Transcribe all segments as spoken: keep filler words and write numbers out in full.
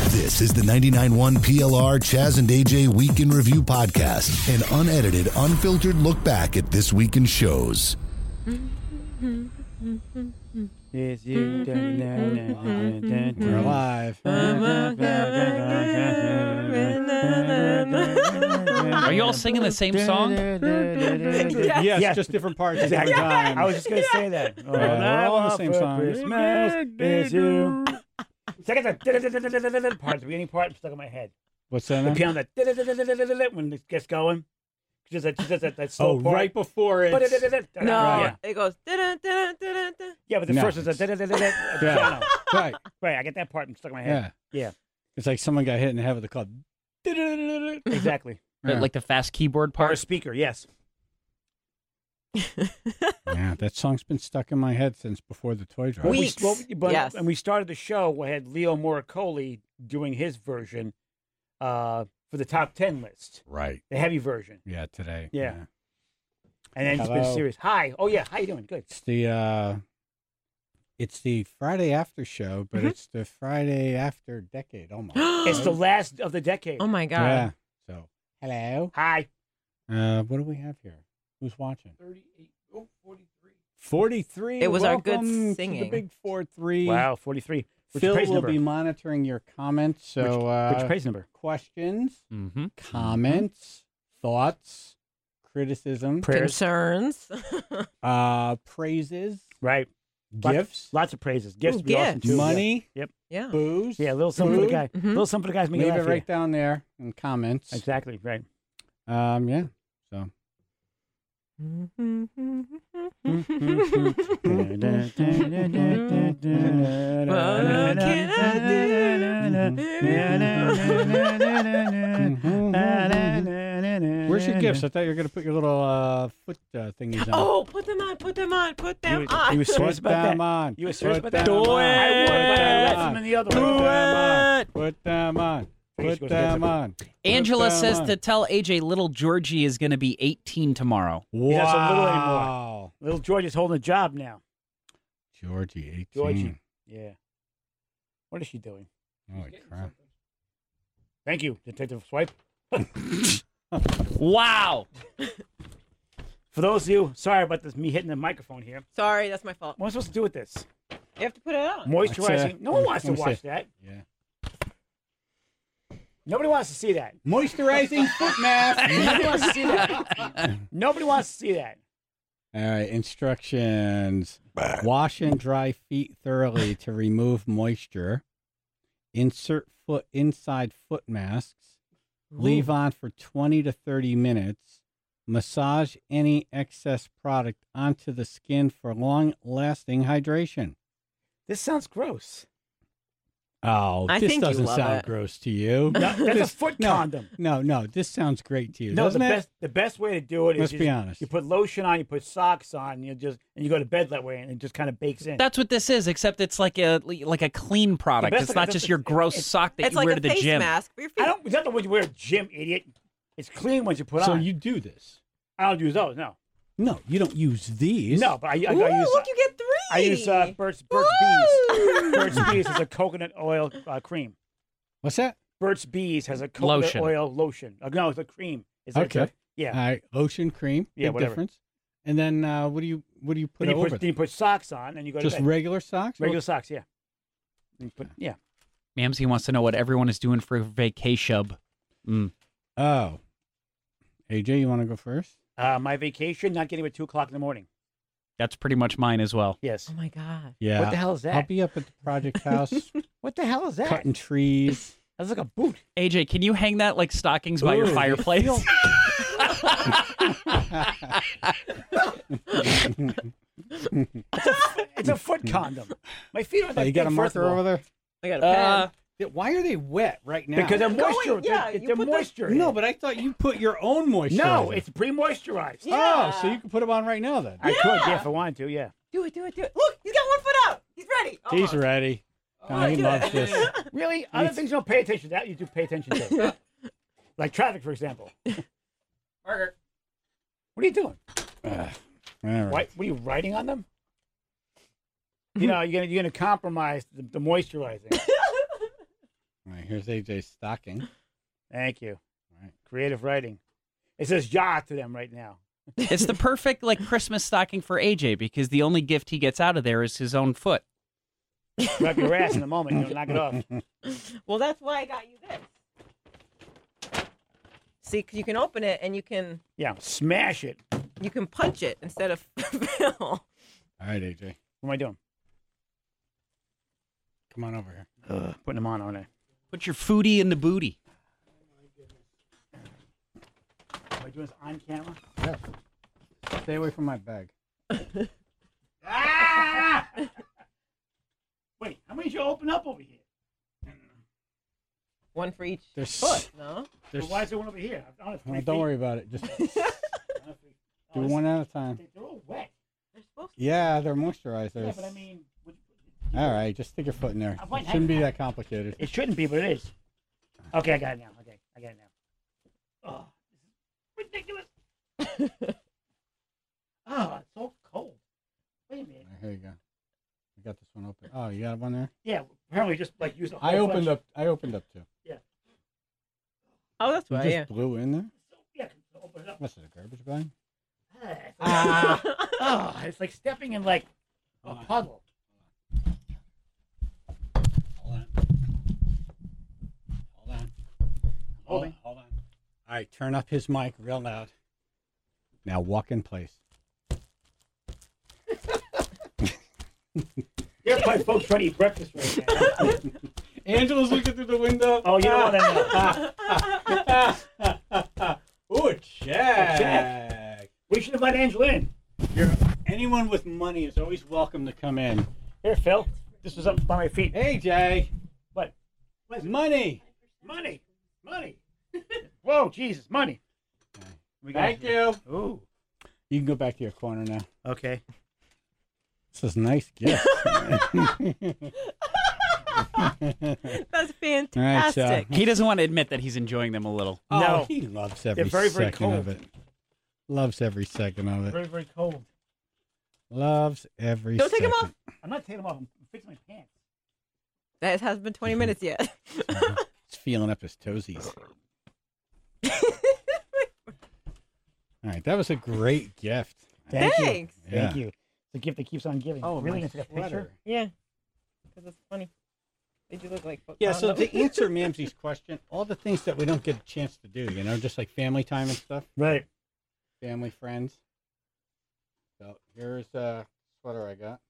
This is the ninety-nine point one P L R Chaz and A J Week in Review podcast, an unedited, unfiltered look back at this week in shows. Is you We're alive. Are you all singing the same song? Yes, Yes. just different parts at different time. I was just gonna say that. Oh, we're all in the same song. Christmas is you. Second the part, the beginning part stuck in my head. What's that? The now? piano that when it gets going, just that, just that, that slow Oh, part. right before it. No, Yeah, it goes. Da-da-da-da-da-da. yeah, but the No, first is a Yeah. piano. Right. Right, I get that part stuck in my head. Yeah. Yeah. It's like someone got hit in the head with a club. Exactly. Yeah. Like the fast keyboard Or a part? speaker, yes. Yeah, that song's been stuck in my head since before the toy drive. We, Weeks. well, but, Yes. And we started the show. We had Leo Moricoli doing his version uh, for the top ten list, Right. the heavy version. Yeah, today. Yeah. And then it's Hello. been serious. Hi. Oh, yeah. How you doing? Good. It's the uh it's the Friday after show, but Mhm. it's the Friday after decade almost. It's the last of the decade. Oh my god. Yeah. So hello. Hi. Uh what do we have here? Who's watching? thirty-eight. Oh, forty-three. Forty-three. It was our good Welcome to the singing. big four three. Wow, forty-three. What's Phil your praise will number? be monitoring your comments. So Which, uh which praise number? questions, Mm-hmm. comments, thoughts, criticism, Prayers. Concerns. uh praises, Right. Lots- gifts, Lots of praises. Gifts Ooh, would be awesome, gifts. too. money, yeah. booze. Yeah, a little something for the food. guy. A Mhm. little something for the guys. Make Leave you it laugh right here. down there in comments. Exactly, right. Um, yeah. So What can where's your gifts? I thought you were gonna put your little uh, foot uh, thingies on. Oh, put them on, put them on, put them You, on. you were serious Put about them that? on. You were serious Put about that? them Do on. I would, but I left Put them in the other them one. on. Put them on. Face Put goes them against on. Angela Put them says on. to tell A J little Georgie is going to be eighteen tomorrow. Wow. not so little anymore. Little George is holding a job now. Georgie, eighteen. Georgie. Yeah. What is she doing? Holy crap. Thank you, Detective Swipe. Wow. For those of you, sorry about this, me hitting the microphone here. Sorry, that's my fault. What am I supposed to do with this? You have to put it on. Moisturizing. That's, uh, no one wants to let me see. watch that. Yeah. Nobody wants to see that. Moisturizing foot mask. Nobody wants to see that. Nobody wants to see that. All right, instructions. Wash and dry feet thoroughly to remove moisture. Insert foot inside foot masks. Leave on for twenty to thirty minutes. Massage any excess product onto the skin for long-lasting hydration. This sounds gross. Oh, I this think you doesn't love sound it. gross to you. No, that's a This- foot no, condom. No, no, this sounds great to you, No, the doesn't it? best the best way to do it is Let's you, be just- honest. you put lotion on, you put socks on, you just and you go to bed that way, and it just kind of bakes in. That's what this is, except it's like a like a clean product. best It's thing- not it's- just your it's- gross it's- sock that It's you like wear a to the face gym. mask for your feet. I don't. Is that the one you wear, gym idiot? It's clean once you put so on. you do this? I don't use those. No, No, you don't use these. no. But I, I, Ooh, I use. look, you get three. I use uh, Burt's Burt's Bees. Burt's Bees is a coconut oil uh, cream. What's that? Burt's Bees has a coconut Lotion. oil lotion. Uh, no, it's a cream. It's like Okay. a- yeah. All right, ocean cream. Yeah, big whatever. difference. And then uh, what do you what do you put then you over? put then you put socks on, and you go Just to bed. regular socks? regular socks. Yeah. And you put, yeah. Mamsie wants to know what everyone is doing for vacation. Mm. Oh. A J, you want to go first? Uh, my vacation, not getting up at two o'clock in the morning. That's pretty much mine as well. Yes. Oh my god. Yeah. What the hell is that? I'll be up at the project house What the hell is that? cutting trees. That's like a boot. A J, can you hang that like stockings by your Ooh, fireplace? you It's a foot condom. My feet are Oh, that you got a big, first marker of all. over there? I got a pen. Uh, Why are they wet right now? Because they're Go moisture. in, yeah, they're you they're put the- moisture. no, but I thought you put your own moisturizer. no, it's pre-moisturized. Yeah. Oh, so you can put them on right now then. I could, yeah, Yeah. if I wanted to, yeah. Do it, do it, do it. Look, he's got one foot out. He's ready. He's Almost. ready. Oh, he do loves it. this. Really, other things you don't pay attention to that you do pay attention to, like traffic, for example. Margaret. What are you doing? Uh, all right. Why, what are you writing on them? You know, you're gonna you're gonna compromise the, the moisturizing. Right, here's A J's stocking. Thank you. All right. Creative writing. It says "ja" to them right now. It's the perfect like Christmas stocking for A J because the only gift he gets out of there is his own foot. Wrap your ass in a moment. You'll knock it off. Well, that's why I got you this. See, 'cause you can open it and you can Yeah, smash it. you can punch it instead of Phil. All right, A J. What am I doing? Come on over here. Ugh, putting them on, aren't I? Put your foodie in the booty. Am I doing this on camera? Yeah. Stay away from my bag. Ah! Wait, how many did you open up over here? One for each There's- foot, no? There's, Well, why is there one over here? I've done it well, three don't feet. worry about it. Just Oh, do it's- one at a time. They're all wet. They're supposed to. Yeah, they're moisturizers. Yeah, but I mean, would- All right, just stick your foot in there. I might- It shouldn't be that complicated. it shouldn't be, but it is. Okay, I got it now. Okay, I got it now. Oh, this is ridiculous. Oh, it's so cold. Wait a minute. Here you go. You got this one open. Oh, you got one there? Yeah, apparently just like use a whole I opened bunch. up. I opened up too. Oh, that's You right, just yeah. blew in there. So, yeah, open it up. What's it? A garbage bag? Ah, oh, it's like stepping in like a Hold on. puddle. Hold on. Hold on. Hold Hold on. Hold on. All right, turn up his mic real loud. Now walk in place. There's my folks trying to eat breakfast right now. Angela's looking through the window. Oh, you don't want to know. Ooh, a check. We should have let Angela in. You're, anyone with money is always welcome to come in. Here, Phil. This was up by my feet. Hey, Jay. What? What is it? Money. Money. Money. Whoa, Jesus, money. We got Thank you. Ooh. You can go back to your corner now. Okay. This is a nice gift. That's fantastic. so- He doesn't want to admit that he's enjoying them a little. Oh, No. he loves every They're very, very second of cold. it. Loves every second of it. Very, very cold. Loves every Don't take second. them off. I'm not taking them off. I'm fixing my pants. That hasn't been twenty minutes yet. He's feeling up his toesies. All right, that was a great gift. Thank Thanks. you. Yeah. Thank you. It's a gift that keeps on giving. Oh, really my gonna take a picture? sweater. Yeah. Because it's funny. They do look like Yeah, so condoms. to answer Mamsie's question, all the things that we don't get a chance to do, you know, just like family time and stuff, Right. family, friends. So here's a sweater I got.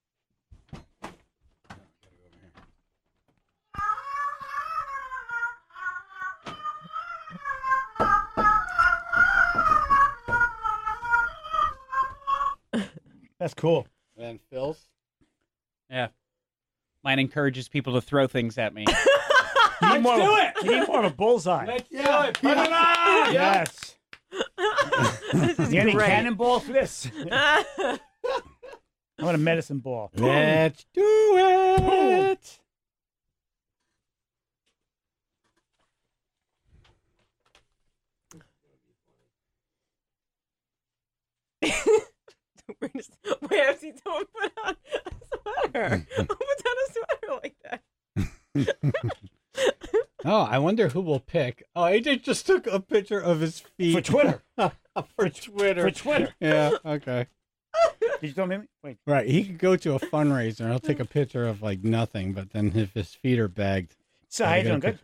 That's cool. And then Phil's. Yeah. Mine encourages people to throw things at me. You need more do of a- it! You need more of a bullseye. Let's do it! Put it on! Yes. This is You got any great. cannonball for this? I want a medicine ball. Let's do it! Wait, has he don't put on a sweater? Who puts on a sweater like that? Oh, I wonder who will pick. Oh, A J just took a picture of his feet. For Twitter. For Twitter. For Twitter. Yeah, okay. Did you tell me? Wait. Right, he could go to a fundraiser and he'll take a picture of like nothing, but then if his feet are bagged. So how you doing? Good.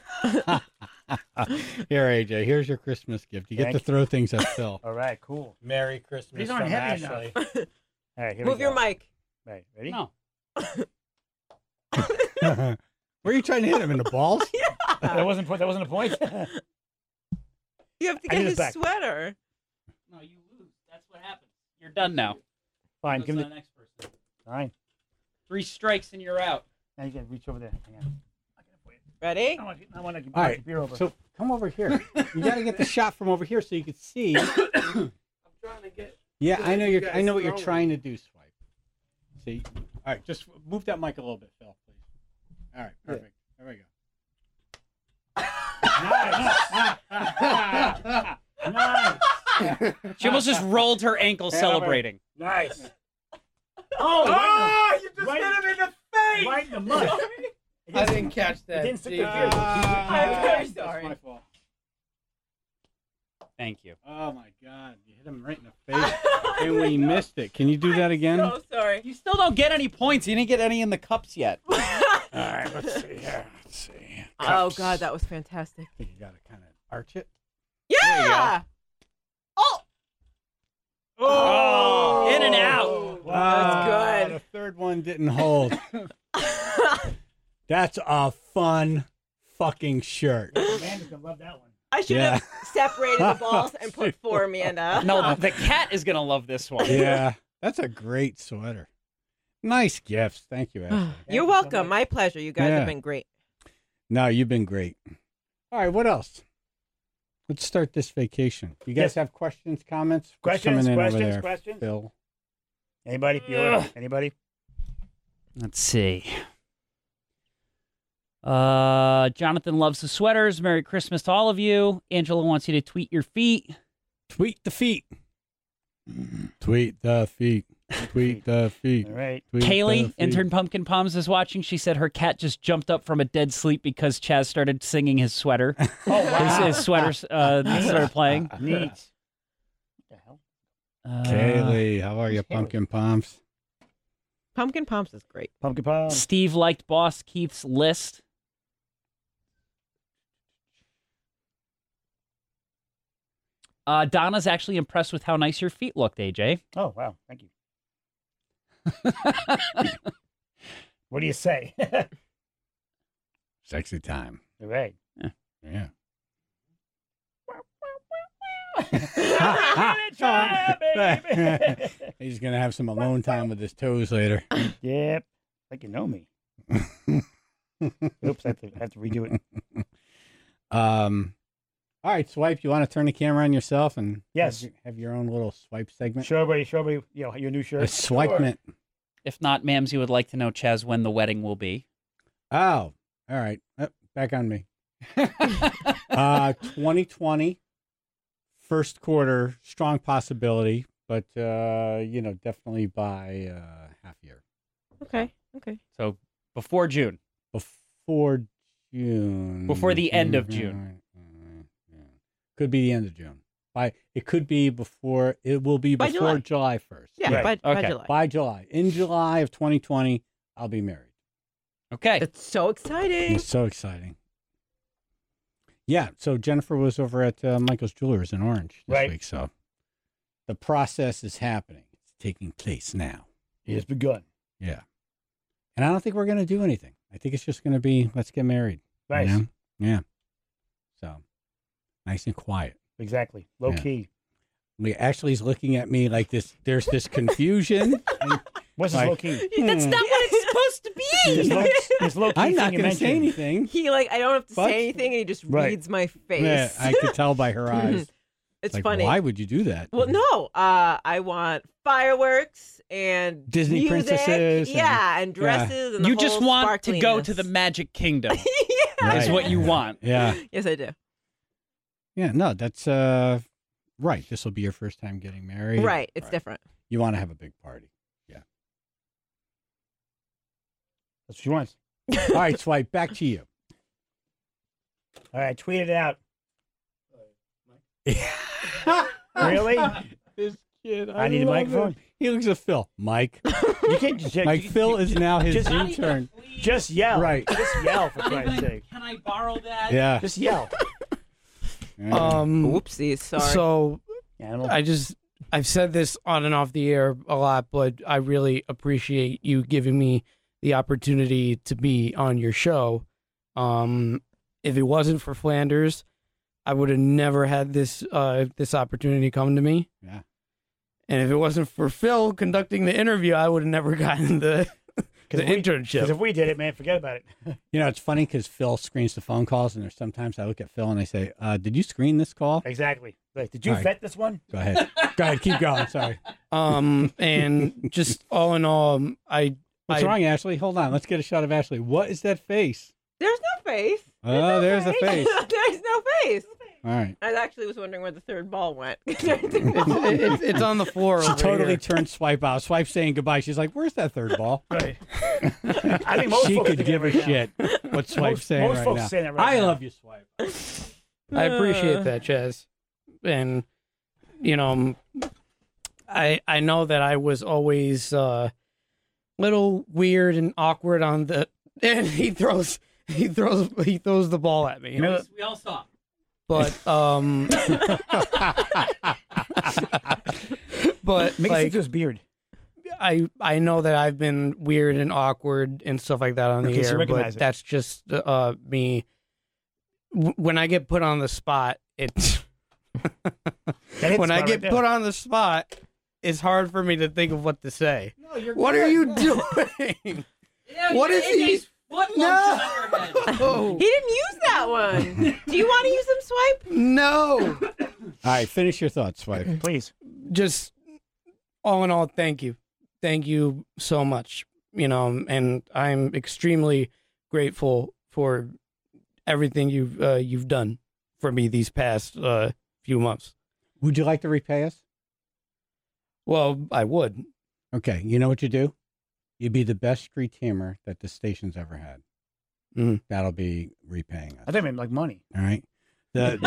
Here, A J, here's your Christmas gift. You get Thank to throw things at Phil. All right, cool. Merry Christmas These aren't from heavy Ashley. enough. All right, here Move we your go. mic. Right, ready? No. Were you trying to hit him in the balls? That wasn't that wasn't a point. You have to I get need it his back. sweater. No, you lose. That's what happens. You're done now. Fine, Goes give to me the the. next person. Fine. Three strikes and you're out. Now you gotta reach over there. Hang on. Ready? I want to. I want to All right, beer over. so come over here. You got to get the shot from over here so you can see. I'm trying to get. Yeah, I know You you're. I guys know what you're throwing. trying to do, Swipe. See. All right, just move that mic a little bit, Phil, please. All right, perfect. There we go. Nice. She almost just rolled her ankle celebrating. Nice. Oh, Oh, right you just right- hit him in the face! in the, right in the mud. I didn't catch It that. didn't stick See, to the field. I'm very That's sorry. my fault. Thank you. Oh my God! You hit him right in the face, and we missed it. Can you do that again? So sorry. You still don't get any points. You didn't get any in the cups yet. All right, let's see here. Let's see. Oh Cups. God, that was fantastic. I think you gotta kind of arch it. Yeah. Oh. Oh, in and out. Wow. Ah, That's The third one didn't hold. That's a fun fucking shirt. Amanda's gonna love that one. I should Yeah. have separated the balls and put for Amanda. No, the cat is gonna love this one. Yeah, that's a great sweater. Nice gifts. Thank you, Ashley. You're so welcome. much. My pleasure. You guys Yeah. have been great. No, you've been great. All right, what else? Let's start this vacation. You guys Yes. have questions, comments? What's Questions, coming in over questions, there, questions? Phil? Anybody? Bueller? Anybody? Let's see. Uh, Jonathan loves the sweaters. Merry Christmas to all of you. Angela wants you to tweet your feet. Tweet the feet. Tweet the feet. Tweet the feet. All right. Tweet the Kaylee, feet. intern Pumpkin Palms, is watching. She said her cat just jumped up from a dead sleep because Chaz started singing his sweater. Oh wow. His, his sweater uh, started playing. Neat. What the hell? Uh, Kaylee, how are you, Kaylee. pumpkin palms? Pumpkin Pumps is great. Pumpkin pie. Steve liked Boss Keith's list. Uh, Donna's actually impressed with how nice your feet looked, A J. Oh wow. Thank you. What do you say? Sexy time. All right. Yeah. Try, baby. He's gonna have some alone time with his toes later. Yep. Like you know me. Oops, I have to, I have to redo it. Um, all right, Swipe. You want to turn the camera on yourself and Yes. have, your, have your own little swipe segment? Show everybody, show everybody, you know, your new A shirt. swipement. If not, Mamsie would like to know, Chaz, when the wedding will be. Oh, all right. Uh, back on me. uh, twenty twenty, first quarter, strong possibility, but uh, you know, definitely by uh, half year. Okay. Okay. So before June. Before June. Before the end of June. Could be the end of June. By it could be before. It will be By before July. July first. Yeah. Right. By, by Okay. July. By July. In July of twenty twenty, I'll be married. Okay. That's so exciting. It's so exciting. Yeah. So Jennifer was over at uh, Michael's Jewelers in Orange this Right. week. So the process is happening. It's taking place now. It has begun. Yeah. And I don't think we're going to do anything. I think it's just going to be, let's get married. you Nice. know? Yeah. So nice and quiet. Exactly. Low Yeah. key. We Ashley's looking at me like this. There's this confusion. and What's Like- this low key? That's Hmm. not what it's supposed to This be. low, this low key I'm thing not you going to say mentioned. anything. He like I don't have to But- say anything, and he just Right. reads my face. Yeah, I could tell by her eyes. It's like, funny. why would you do that? Well, no. Uh, I want fireworks and Disney music. princesses and- Yeah, and dresses. And the You just whole want to go to the sparkliness. Magic Kingdom, yeah. is what you want. Yeah. Yes, I do. Yeah, no, that's uh right. This will be your first time getting married. Right. It's different. You want to have a big party. That's what she wants. All right, Swipe, back to you. All right, tweet it out. Really? This kid, I need a love microphone. him. He looks at Phil. Mike. You can't just Mike, you- Phil is now his just- intern. just yell. Right. Just yell for Christ's sake. Can I borrow that? Yeah. Just yell. Um, Whoopsies. Sorry. So Animal. I just I've said this on and off the air a lot, but I really appreciate you giving me the opportunity to be on your show. Um, if it wasn't for Flanders, I would have never had this uh, this opportunity come to me. Yeah. And if it wasn't for Phil conducting the interview, I would have never gotten the the Because if internship. if we did it, man, forget about it. You know, it's funny because Phil screens the phone calls, and there's sometimes I look at Phil and I say, uh, "Did you screen this call?" Exactly. Like, did you All right. vet this one? Go ahead. Go ahead. Keep going. Sorry. Um, and just all in all, I What's I, wrong, Ashley? Hold on. Let's get a shot of Ashley. What is that face? There's no face. Oh, there's a face. There's no face. All right. I actually was wondering where the third ball went. It's, it's, it's on the floor. She over totally here. turned Swipe out. Swipe saying goodbye. She's like, "Where's that third ball?" Right. I think most She folks could think give a it right shit what Swipe's Most- saying most right folks now. saying it right I now. love you, Swipe. I appreciate that, Chaz. And you know, I I know that I was always a uh, little weird and awkward on the. And he throws he throws he throws the ball at me. You know, We all saw. But um, but make it like stick to his beard. I I know that I've been weird and awkward and stuff like that on the Okay, so air, recognize but it. that's just uh me. W- When I get put on the spot, it's That hits when I spot get right there. put on the spot, it's hard for me to think of what to say. No, you're What are you doing? What is he? No. He didn't use that one. Do you want to use them, Swipe? No. All right, finish your thoughts, Swipe. Please. Just all in all, thank you. Thank you so much. You know, and I'm extremely grateful for everything you've uh, you've done for me these past uh, few months. Would you like to repay us? Well, I would. Okay, you know what you do? You'd be the best street tamer that the station's ever had. Mhm. That'll be repaying us. I think I meant like money. All right. The,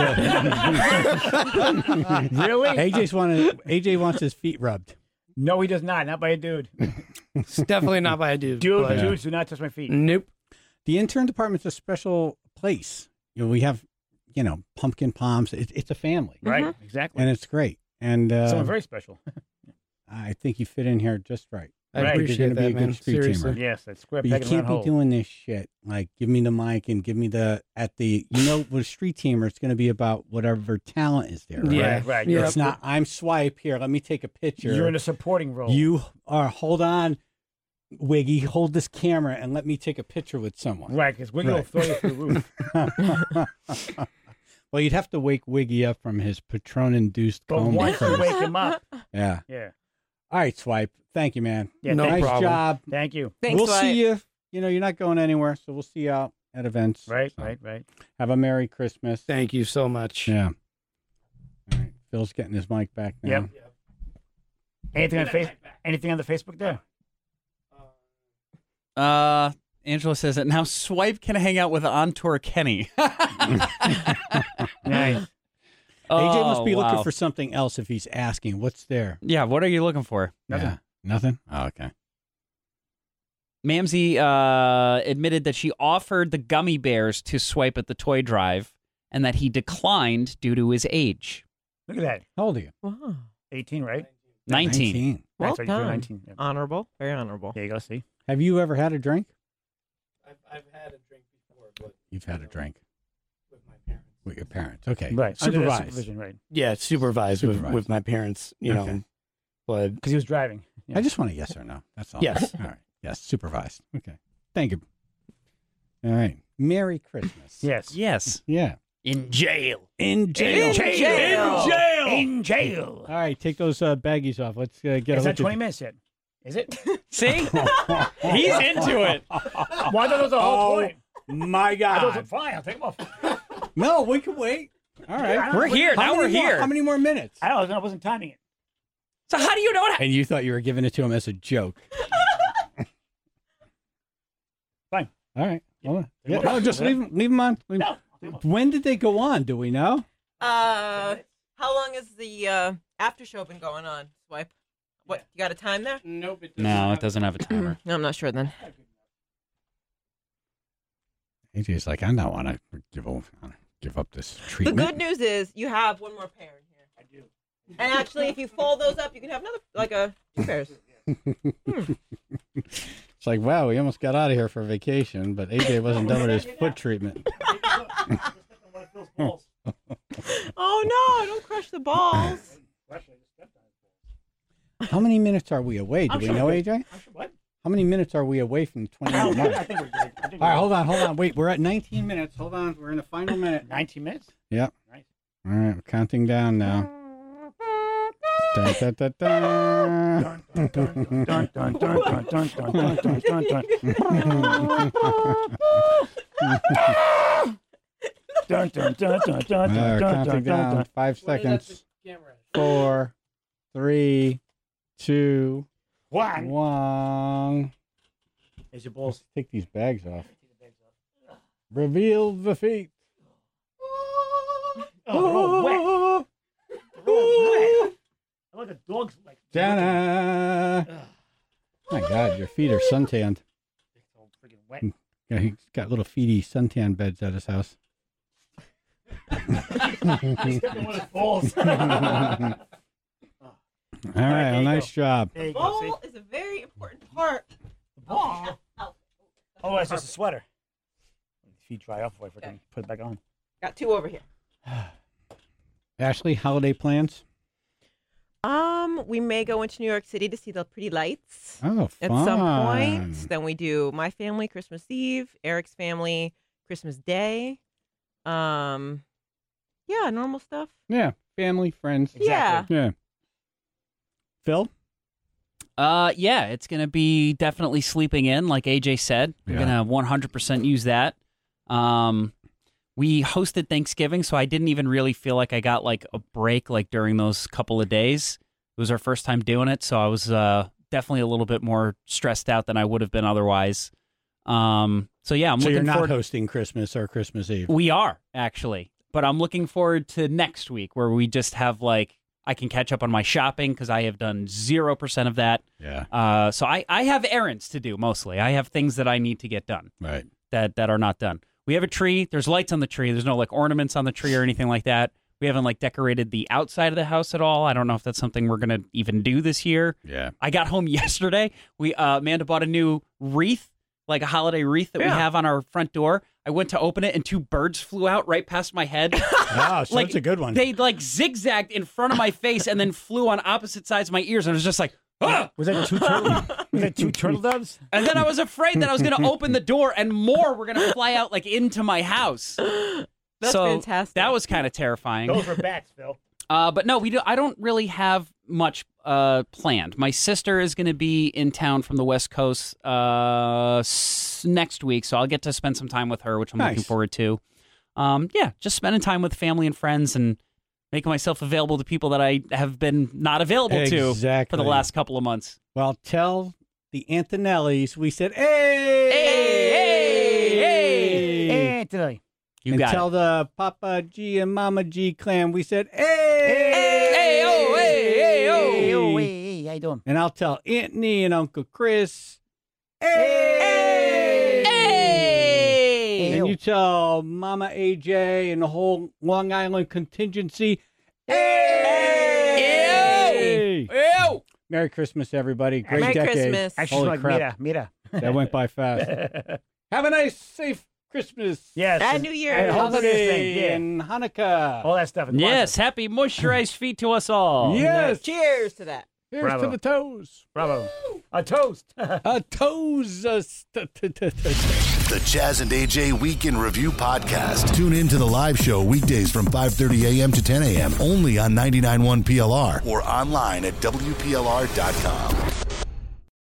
the Really? A J's wanted, A J wants his feet rubbed. No, he does not. Not by a dude. It's definitely not by a dude. Dude, but- dudes do not touch my feet. Nope. The intern department's a special place. You know, we have, you know, pumpkin palms. It, it's a family, Right? Exactly. and it's great. And uh, Someone very special. I think you fit in here just right. I Right. appreciate You're gonna be that, a good man. street Seriously. tamer. Yes, that's square But you peg and can't round be hole. doing this shit. Like, give me the mic and give me the at the. You know, with a street teamer, it's going to be about whatever talent is there. Right? Yeah. Right, right. Yeah. It's not. I'm Swipe here. Let me take a picture. You're in a supporting role. You are. Hold on, Wiggy. Hold this camera and let me take a picture with someone. Right, because Wiggy will Right. throw you through the roof. Well, you'd have to wake Wiggy up from his Patron-induced But coma once you first. wake him up, Yeah. yeah. All right, Swipe. Thank you, man. Yeah, No nice problem. job. Thank you. Thanks, we'll Swipe. see you. You know, you're not going anywhere, so we'll see you out at events. Right, So, right, right. Have a Merry Christmas. Thank you so much. Yeah. All right. Phil's getting his mic back now. Yep. Anything on face? Anything on the Facebook there? Uh, Angela says that now Swipe can hang out with on tour Kenny. Nice. A J must be Oh, wow. looking for something else if he's asking. What's there? Yeah, what are you looking for? Nothing. Yeah. Nothing? Oh, okay. Mamsie uh, admitted that she offered the gummy bears to Swipe at the toy drive and that he declined due to his age. Look at that. How old are you? Wow. eighteen, right? nineteen. Well That's right, you're done. nineteen. Yeah. Honorable. Very honorable. There you go. See? Have you ever had a drink? I've, I've had a drink before, but You've had a drink with my parents. with your parents. Okay. Right. Under their Supervised. supervision, right? Yeah, supervised, Supervised. With, with my parents, you Okay. know. But Because he was driving. Yeah. I just want a yes or no. That's all. Yes. All right. Yes. Supervised. Okay. Thank you. All right. Merry Christmas. Yes. Yes. Yeah. In jail. In jail. In jail. In jail. In jail. All right. Take those uh, baggies off. Let's uh, get It's a not look twenty at minutes yet. Is it? See? He's into it. Well, I thought that was the whole Oh, point. my I thought it God. was fine. I'll take them off. No, we can wait. All right. I don't We're know. here. How Now many we're more- here. How many more minutes? I don't know. I wasn't timing it. So how do you know what? And you thought you were giving it to him as a joke. Fine. All right. Hold on. Yeah. Yeah, no, just leave them, leave them on. Leave 'em- No. I'll take 'em off. When did they go on? Do we know? Uh, how long has the uh, after show been going on, Swipe? What, you got a time there? nope. It No, it doesn't have a timer. No, I'm not sure then. A J's like, I don't want to give up, give up this The treatment. good news is you have one more pair in here. I do. And actually, if you fold those up, you can have another, like a two pairs. It's like, wow, we almost got out of here for vacation, but A J wasn't done with his foot treatment. Oh no! Don't crush the balls. How many minutes are we away? Do I'm we sure know, we- A J? What? How many minutes are we away from the twenty I minute don't know. I mark? think we're good. I think All right, we're hold on, hold on. Wait, we're at nineteen minutes. Hold on. We're in the final minute. nineteen minutes? Yep. Nice. All right, we're counting down now. Dun, dun, dun, dun. Dun, dun, dun, dun, dun, dun, dun, dun, dun, dun, dun. Dun, dun, dun, dun, dun, Uh, dun, dun, counting dun, down. dun. Five seconds. Four, three, two, One. one. There's your balls. Let's take these bags off. Reveal the feet. Oh, they're all wet. They're all wet. I like a dog's like. Ta-da! My God, your feet are suntanned. It's all freaking wet. Yeah, he's got little feety suntan beds at his house. Except the one that falls. All right, there well, you nice job. There you go. See? Bowl is a very important part. Oh, oh, that's just a sweater. Feet dry off before I freaking put it back on. Got two over here. Ashley, holiday plans? Um, we may go into New York City to see the pretty lights Oh, fun. at some point. Then we do my family Christmas Eve, Eric's family Christmas Day. Um, yeah, normal stuff. Yeah, family, friends. Exactly. Yeah. Phil? Uh, yeah, it's gonna be definitely sleeping in, like A J said. We're Yeah. gonna one hundred percent use that. Um, we hosted Thanksgiving, so I didn't even really feel like I got like a break like during those couple of days. It was our first time doing it, so I was uh definitely a little bit more stressed out than I would have been otherwise. Um, so yeah, I'm So looking you're not forward. hosting Christmas or Christmas Eve? We are actually, but I'm looking forward to next week where we just have like I can catch up on my shopping because I have done zero percent of that. Yeah, Uh, so I, I have errands to do mostly. I have things that I need to get done right. that, that are not done. We have a tree. There's lights on the tree. There's no like ornaments on the tree or anything like that. We haven't like decorated the outside of the house at all. I don't know if that's something we're gonna even do this year. Yeah. I got home yesterday. We uh, Amanda bought a new wreath, like a holiday wreath that Yeah. we have on our front door. I went to open it and two birds flew out right past my head. Oh, so Like, it's a good one. They like zigzagged in front of my face and then flew on opposite sides of my ears. And I was just like, ah! Was that two turtle? Was that two turtle doves? And then I was afraid that I was going to open the door and more were going to fly out like into my house. That's so fantastic. That was kind of terrifying. Those were bats, Phil. Uh, but no, we do, I don't really have much uh, planned. My sister is going to be in town from the West Coast uh, s- next week, so I'll get to spend some time with her, which I'm Nice. looking forward to. Um, yeah, just spending time with family and friends and making myself available to people that I have been not available to Exactly. for the last couple of months. Well, tell the Antonellis we said, hey! Hey, hey, hey. Anthony. You and got tell it. the Papa G and Mama G clan we said, hey! Hey, oh, hey, hey, oh. Hey, oh, hey, hey, how you doing? And I'll tell Anthony and Uncle Chris, hey! Hey. And you tell Mama A J and the whole Long Island contingency, hey! Ew. Merry Christmas, everybody. Great Merry decade. Christmas. Actually, Holy like crap. mira, mira. That went by fast. Have a nice, safe Christmas. Yes. And New Year. And And holiday holiday thing, yeah. and Hanukkah. All that stuff. Yes, happy moisturized feet to us all. Yes. Cheers to that. Here's Bravo. to the toes. Bravo. A toast. A toes. uh, st- t- t- t- The Chaz and A J Week in Review podcast. Tune in to the live show weekdays from five thirty a.m. to ten a.m. only on ninety-nine point one P L R or online at W P L R dot com.